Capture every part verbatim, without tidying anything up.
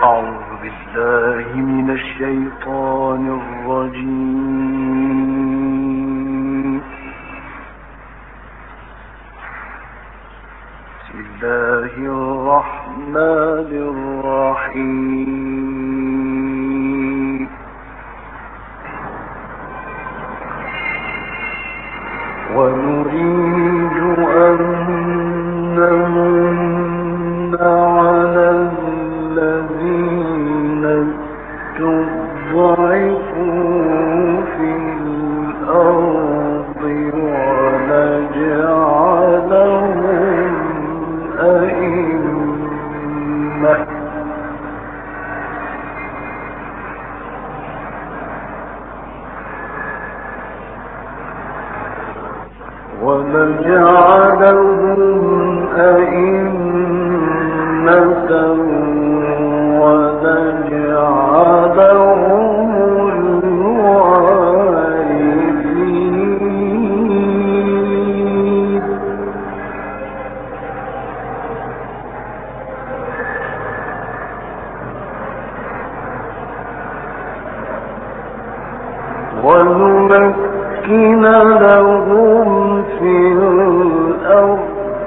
ونمكن لهم في الأرض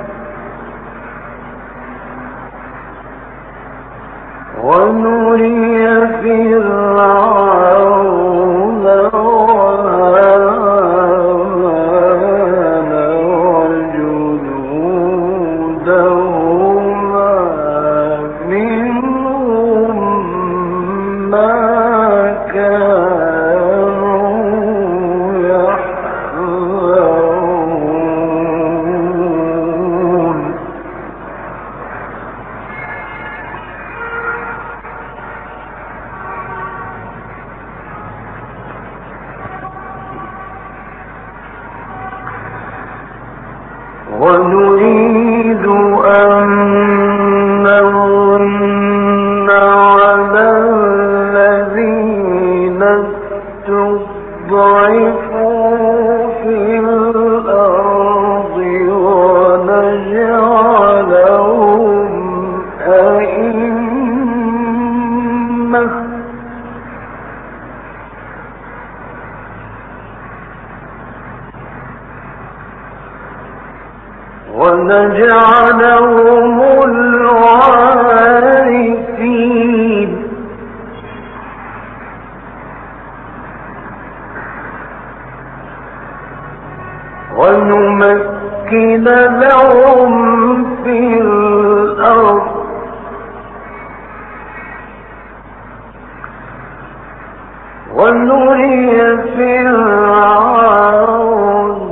ونري فرعون وهامان وجنودهما منهم ما ونريد أن نمن على الذين استضعفوا في الأرض ونجعلهم أئمة ونجعلهم الوارثين ونمكن لهم في الأرض ونري فرعون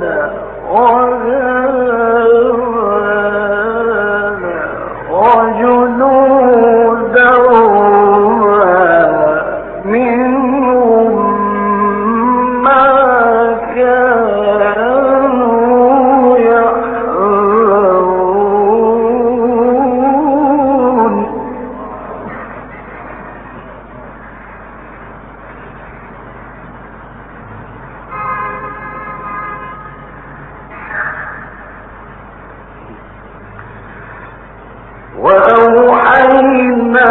وأوحينا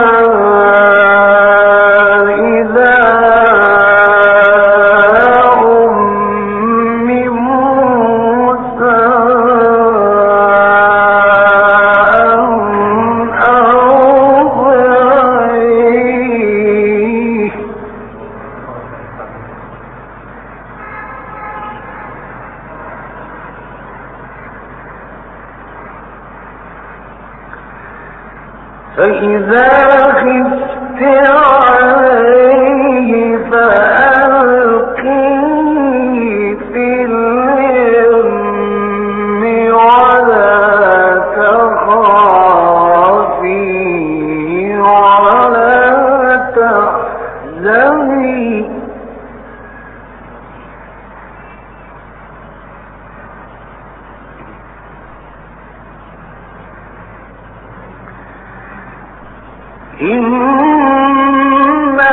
إلى أم موسى أن أرضعيه فإذا خفت عليه فألقيه في اليم ولا تخافي ولا تحزني إنا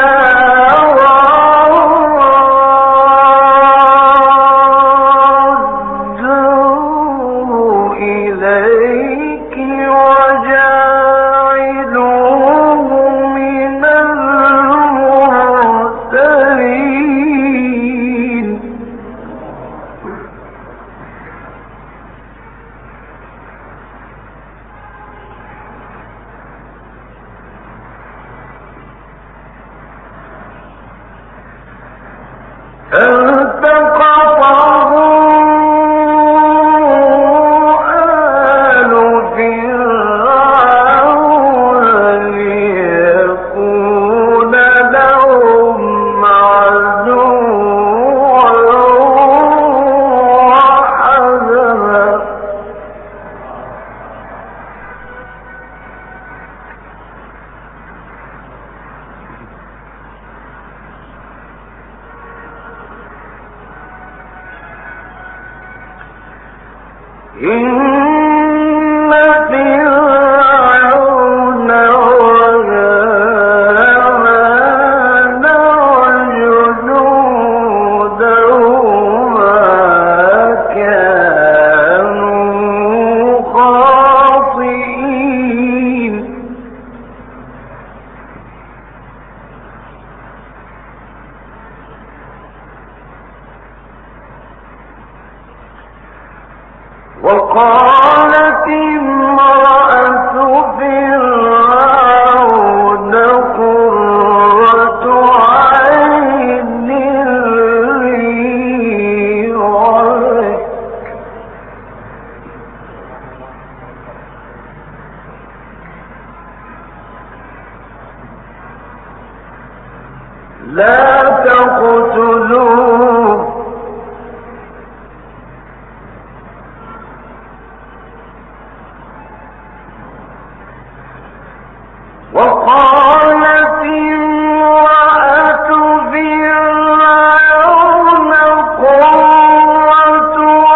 رادوه إليك وجاعلوه وقالت امرأة فرعون قرة عين لي ولك لا تقتلوه وقالت امرأة فرعون قرة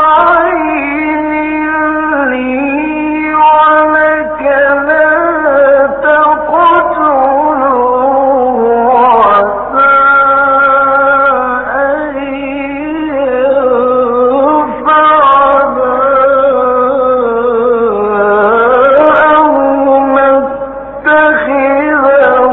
عين لي ولك لا تقتلوه عسى أن ينفعنا أو نتخذه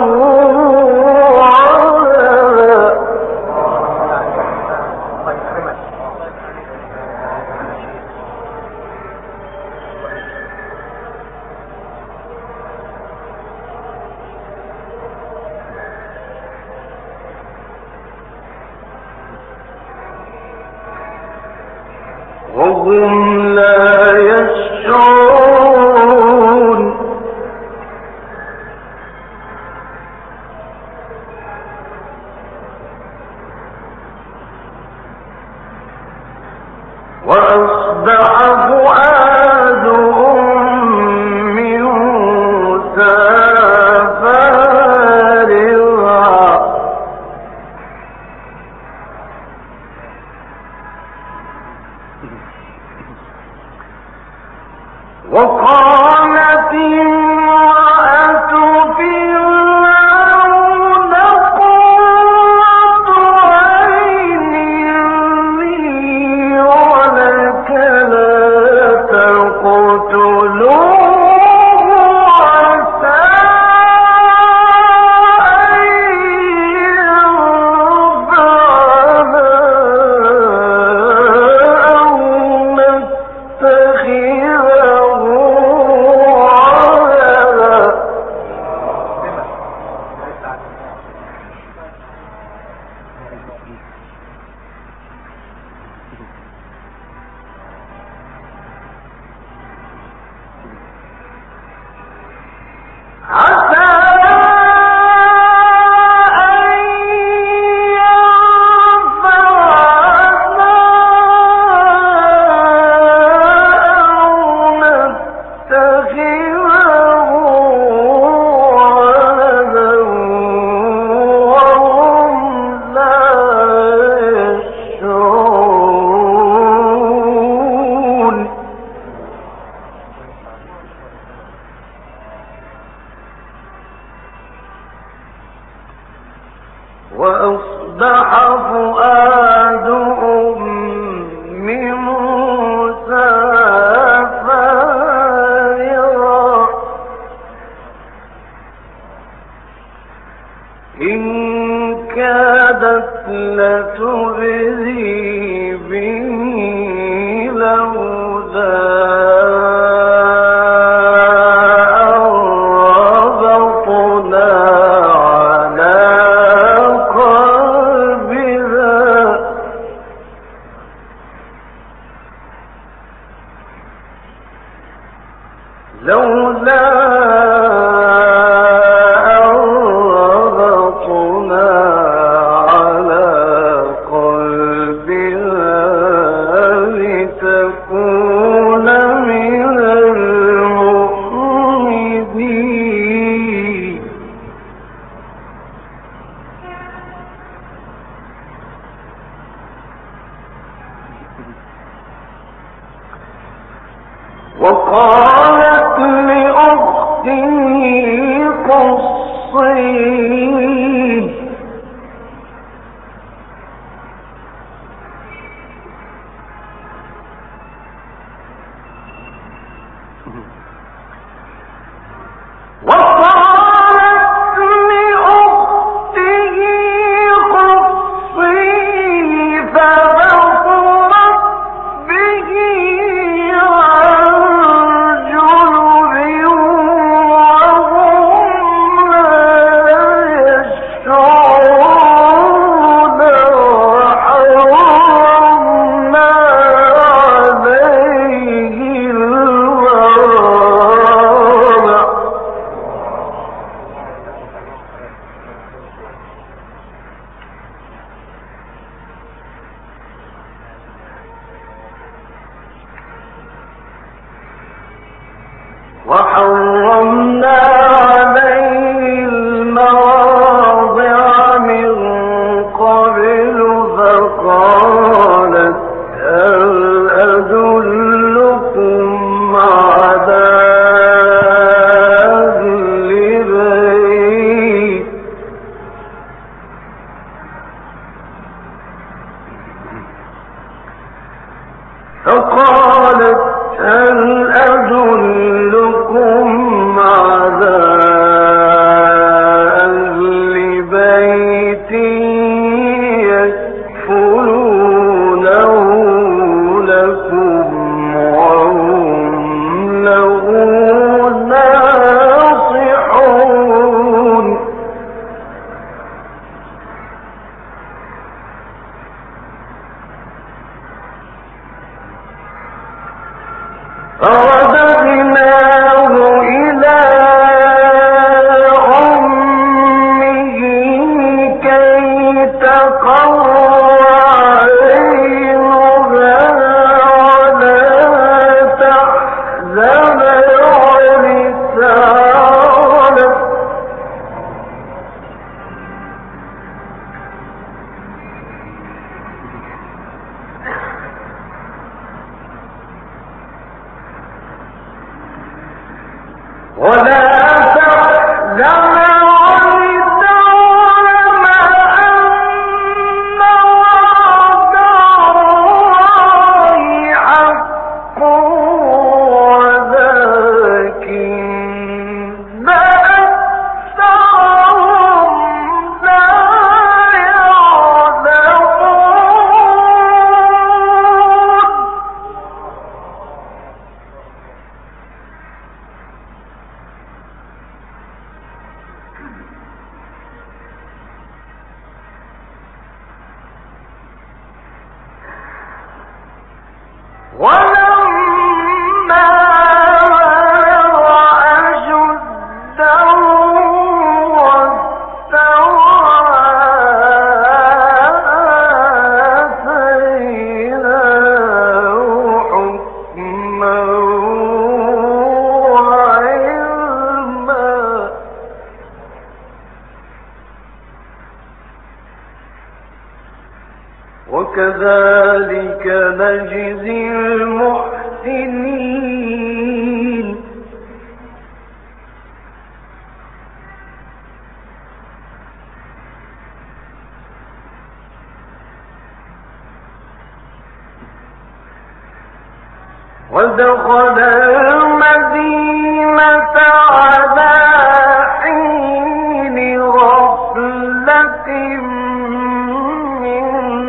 وهم لا يشعرون وأصبح فؤاد أم موسى فارغا وقالت امرأة فرعون قرة عين لي ولك لا تقتلوه عسى أن ينفعنا أو نتخذه ولدا عسى أن ينفعنا أو نتخذه ولدا وهم لا يشعرون وأصبح فؤاد أم موسى فارغا إن كادت لتبدي به لولا أن ربطنا على قلبها لولا أن ربطنا على قلبها وحرمنا عليه المواضع من قبل فقالت هل أدلكم على أهل بيت فقالت هل أدلكم على أهل بيت يكفلونه لكم وهم له ناصحون فرددناه إلى أمه كي تقر عينها ولا تحزن ولسانه ولا تحزن ولتعلم أن وعد الله حق ولكن أكثرهم لا يعلمون ولما بلغ أشده واستوى آتيناه حكما وعلما وكذلك نجزي المحسنين ودخل المدينة على حين غفلة من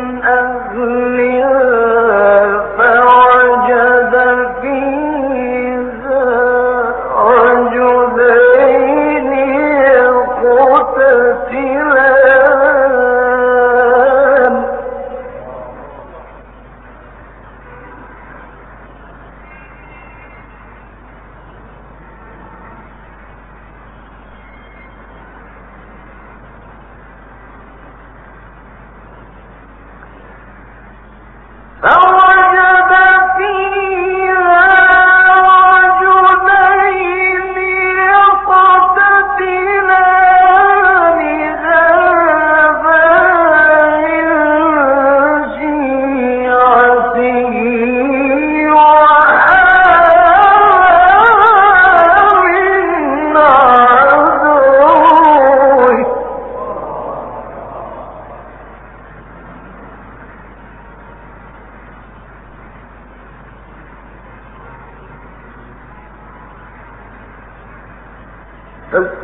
أهلها فوجد فيها رجلين يقتتلان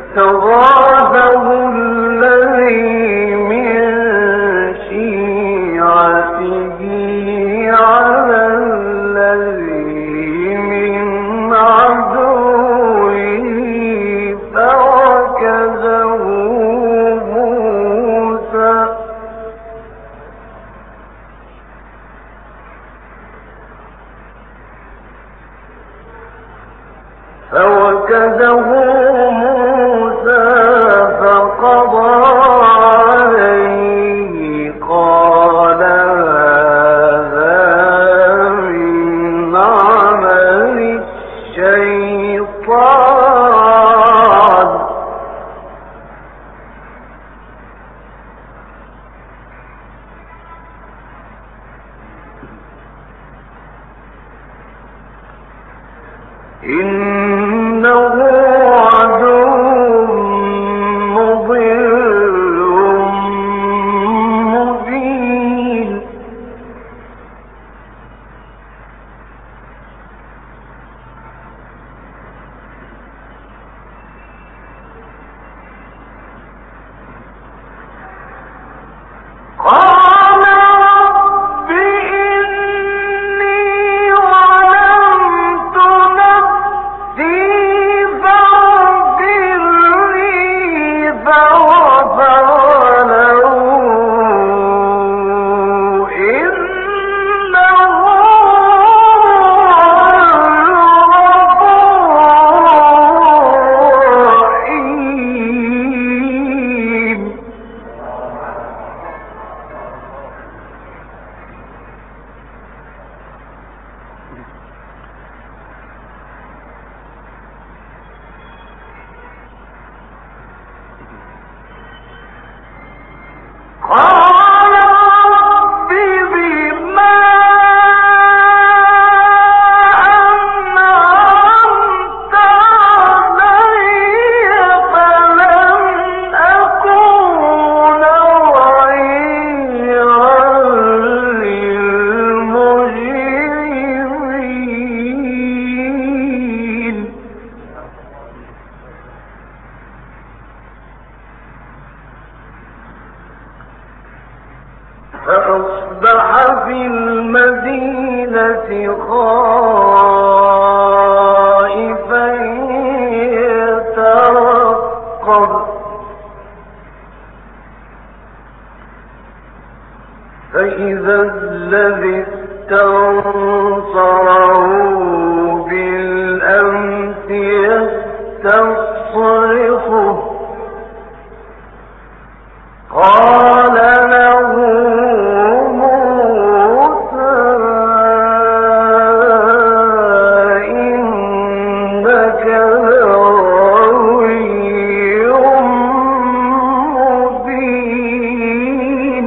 استغاثه الذي من شيعته على الذي من عدوه فوكزه موسى فوكزه موسى فقضى عليه قال هذا من عمل الشيطان إنه عدو مضل مبين قال رب إني ظلمت نفسي فاغفر لي فغفر له إنه الرحيم قال رب بما أنعمت علي فلن أكون ظهيرا للمجرمين فأصبح في المدينة خائفا يترقب فإذا الذي استنصره بالأمس يستصرخه قال له موسى إنك لغوي مبين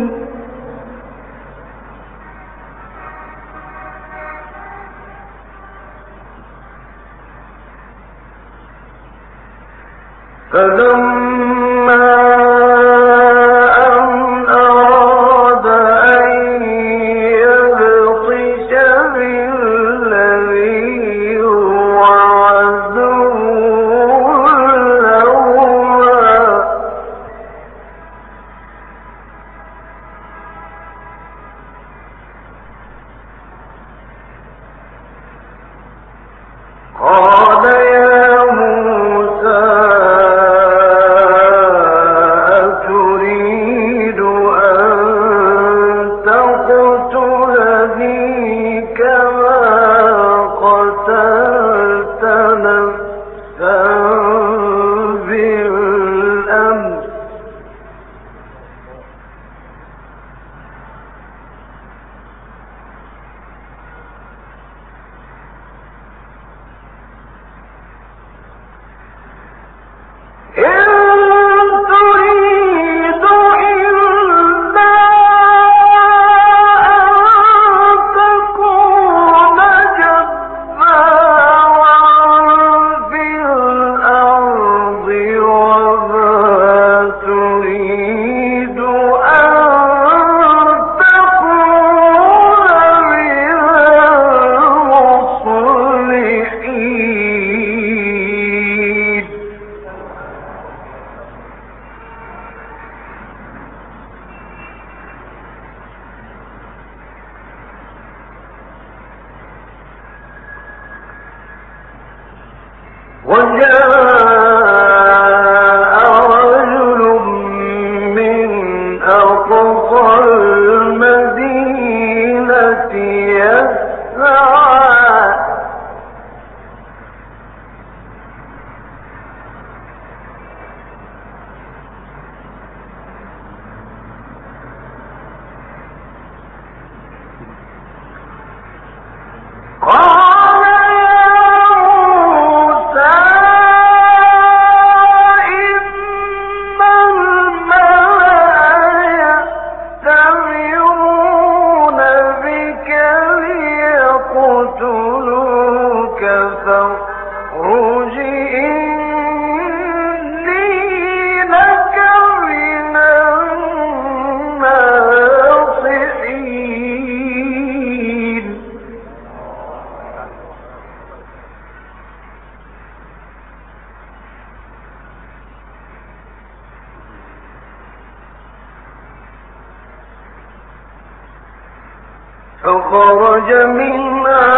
فخرج منها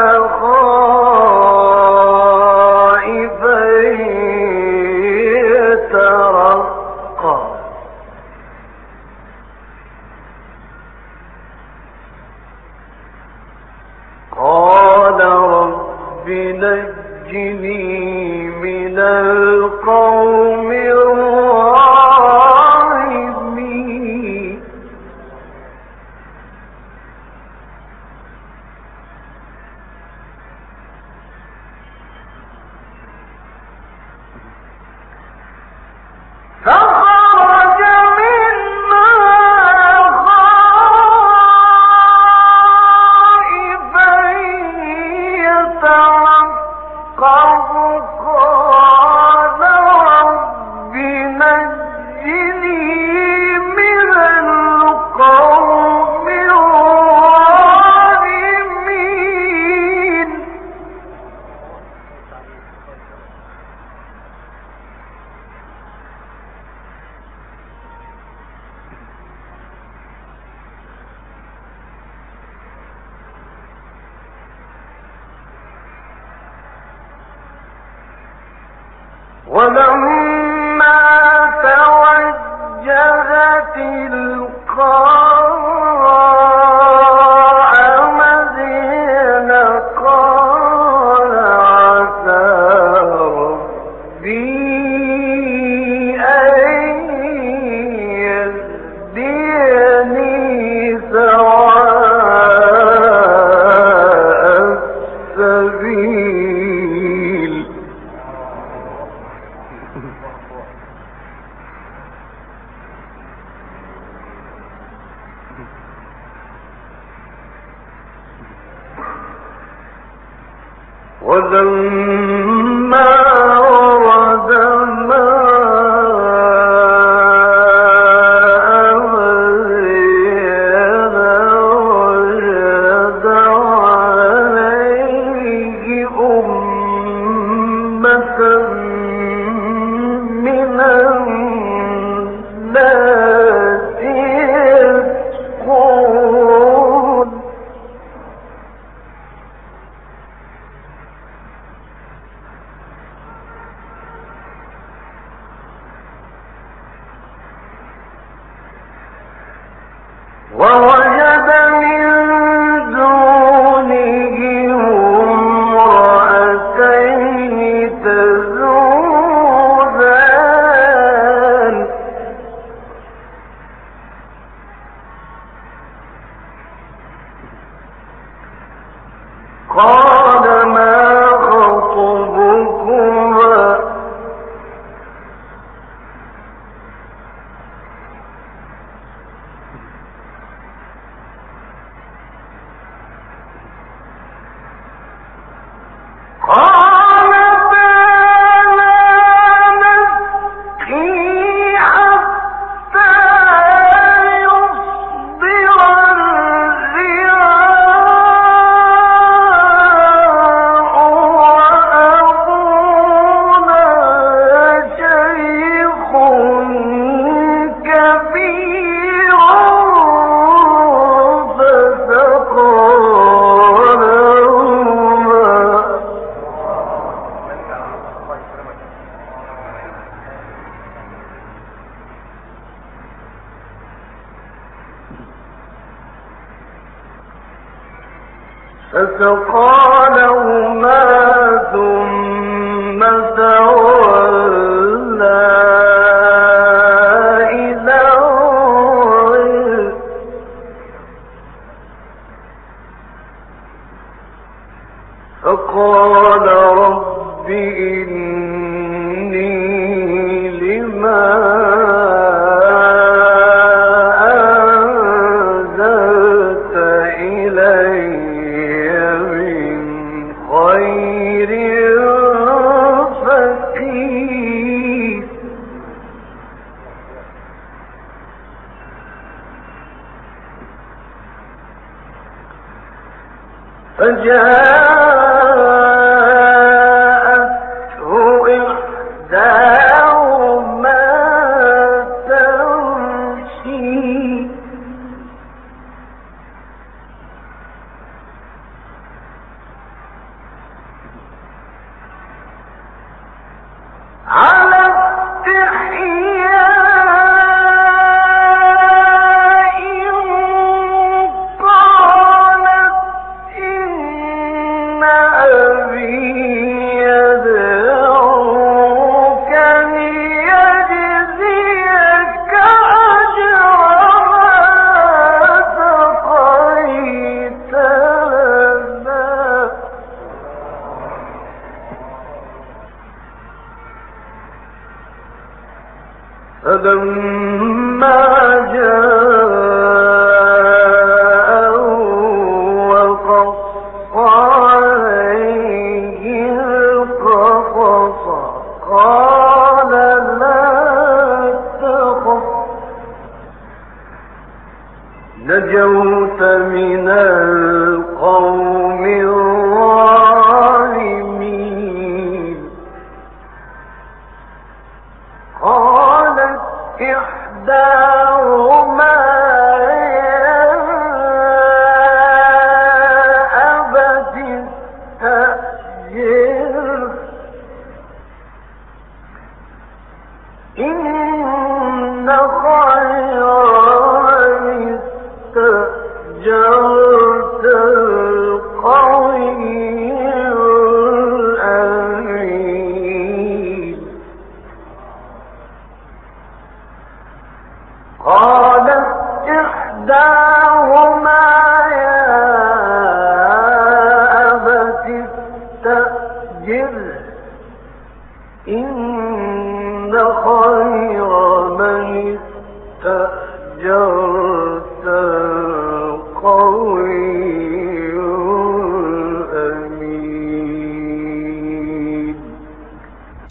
خائفا يترقب قال رب نجني من القوم الظالمين. فخرج منها خائفا يترقب قال رب نجني من القوم الظالمين. ولما توجه تلقاء مدين قال عسى ربي أن يهديني سواء السبيل. ولما ورد ماء مدين وجد عليه أمة من الناس يسقون ووجد من دونهم امرأتين تذودان قال ما خطبكما فسقى لهما ثم تولى إلى الظل فقال رب إني لما أنزلت إلي من خير فقير فجاءته إحداهما تمشي على استحياء قالت إن أبي يدعوك ليجزيك أجر ما سقيت لنا فلما جاءه وقص عليه القصص قال لا تخف نجوت من القوم الظالمين قالت إحداهما يا أبت استأجره إن خير من استأجرت القوي الأمين قالت إحداهما يا أبت استأجره إن خير من استأجرت